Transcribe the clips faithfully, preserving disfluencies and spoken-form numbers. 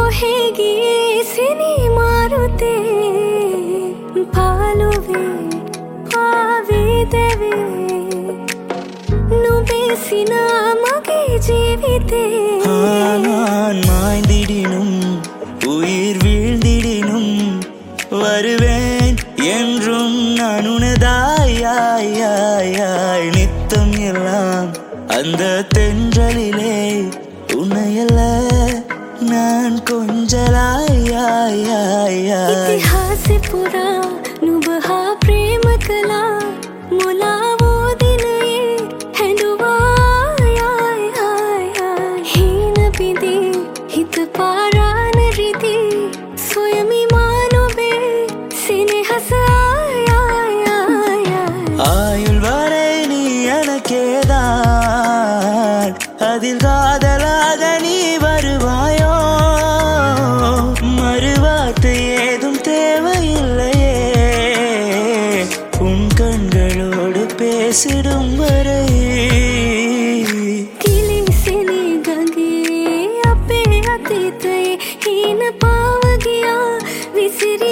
ಹೇಗೆ ಸಿನಿ ಮಾರುತೆ ಪಾಲುವೆ ಪಾವಿದೆವೆ ನುಬೇಸಿನ ಮಗೆ ಜೀವಿತೆ நான் மாய்ந்திடினும் உயிர் வீழ்ந்திடினும் வருவேன் என்றும் நான் உனதாய் நித்தம் எல்லாம் அந்த தென்றலிலே உன்னையல்ல நான் கொஞ்சலாய் इतिहास पूरा नुबहा प्रेम कला मुलावो दिन ये है दुआ हीन बिदे हित पारा नरिदे स्वयमी मानो बे सिने हसाया ஆயுள் வரை நீ எனக்கேதான் அதில் காதலாக நீ வருவாயோ மறுவார்த்தை ஏதும் தேவையில்லையே உன் கண்களோடு பேசிடும் வரை किले सिने गंगे अपे अतीते हीन पाव गया विसरी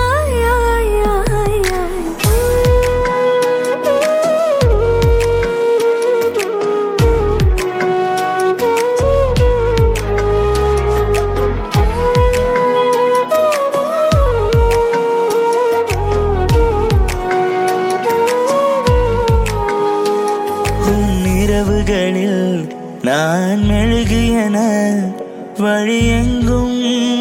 இரவுகளில் நான் மெழுகியன வழியெங்கும்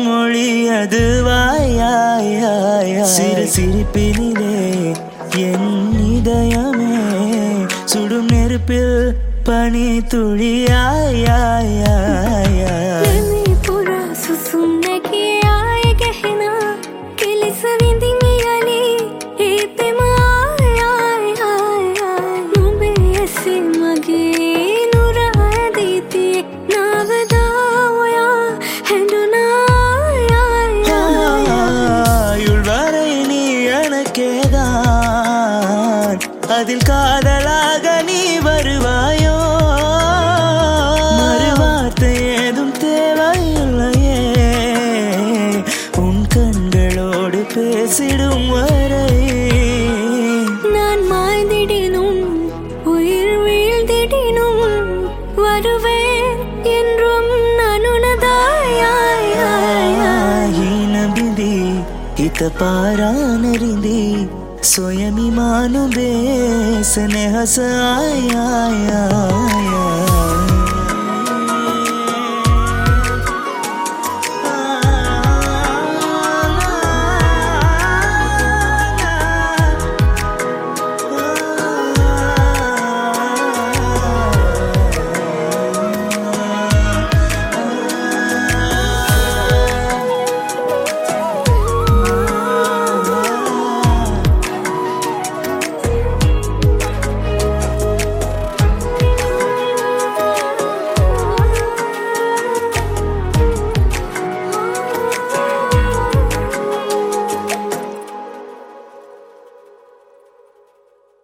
மொழியதுவாய் சிறு சிரிப்பினிலே என் இதயமே சுடும் நெருப்பில் பனி துளியாய் पूरा सुसुमने के आए गहना किले सविंदी मियाली एते माया नुबे ऐसे मगे नुराय देती नावदाया हैंडुनाया ஆயுள் வரை நீ எனக்கேதான் அதில் காதலாக நீ வருவாயோ மறுவார்த்தை ஏதும் தேவையில்லையே உன் கண்களோடு பேசிடும் வரை நான் மாய்ந்திடினும் உயிர் வீழ்ந்திடினும் வருவேன் என்றும் நான் உனதாய் हित पारा नरिंदी स्वयमी मानु बेसने हस आया